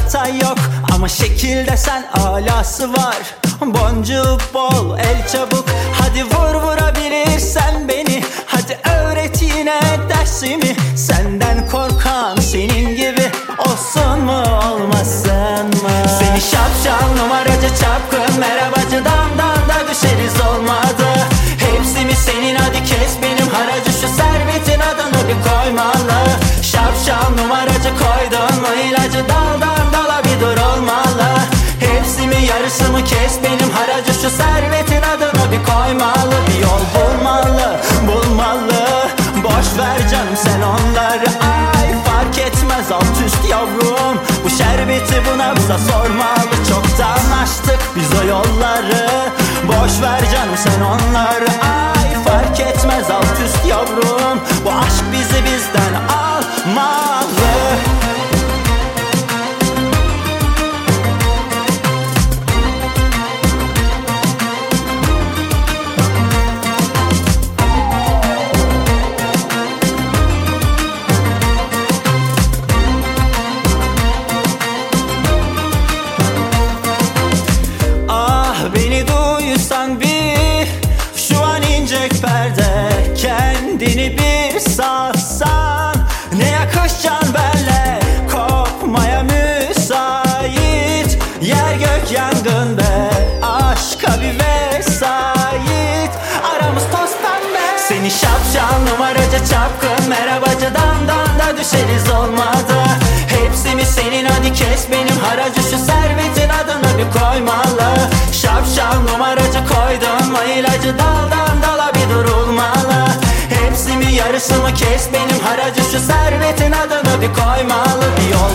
hata yok ama şekilde sen alası var. Boncuğu bol, el çabuk, hadi vur vurabilirsen beni. Hadi öğret yine dersimi, senden korkan senin gibi olsun mu olmasın mı? Seni şapşal numaracı çapkın merhabacı damdan da düşeriz olmadı. Hepsi mi senin, hadi kes benim haracı, şu servetin adını bir koymalı. Şapşal numaracı koydun mu ilacı, daldan dala bir dur olmalı. Hepsi mi yarısı mı, kes benim haracı, şu servetin adını bir koymalı. Bir yol bulmalı, boş ver canım sen onları. Ay fark etmez alt üst yavrum, bu şerbeti bu nabza sormalı. Çoktan açtık biz o yolları, boş ver canım sen onları. Ay fark etmez alt üst yavrum, bu aşk bizi bizden almalı. Beni duysan bir, şu an incek perde, kendini bir satsan ne yakışacaksın benle, kopmaya müsait. Yer gök yangın be, aşka bir vesait, aramız toz pembe. Seni şapşal numaracı çapkın merhabacı damdan da düşeriz olmadı. Hepsi mi senin, hadi kes benim haracı, şu servetin adını bir koymalı. Şapşal numaracı koydun mu ilacı, daldan dala bir durulmalı. Hepsi mi yarısı mı, kes benim haracı, şu servetin adını bir koymalı. Bir yol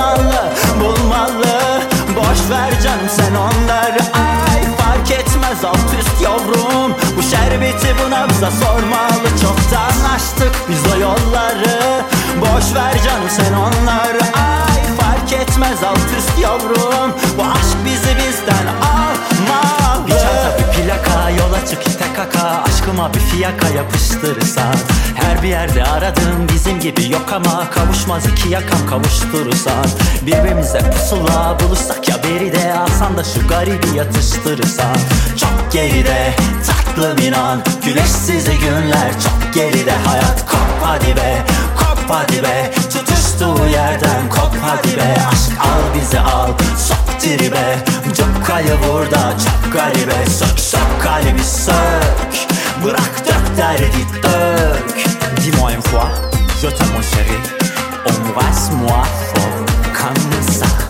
bulmalı, boş ver canım sen onları. Ay fark etmez alt üst yavrum, bu şerbeti bu nabza sormalı. Çoktan açtık biz o yolları, boş ver canım sen onları. Ay fark etmez alt üst yavrum, bu aşk bizi bizden almalı. Bir çanta bir plaka, yola çık ite kaka, aşkıma bir fiyaka yapıştırırsan. Her bir yerde aradığım bizim gibi yok ama kavuşmaz iki yakam kavuşturursan. Birbirimize pusula bulursak ya beride, alsan da şu garibi yatıştırırsan. Çok geride tatlım inan, güneşsiz günler çok geride. Hayat kop hadi be, kop hadi be, tutuştuğu yerden kop hadi be. Aşk al bizi al, sok tribe, cukkayı vur da çok garibe. Sök kalbi sök, bırak dök derdi dök. Dis-moi une fois, je t'aime mon chéri, embrasse-moi fort comme ça.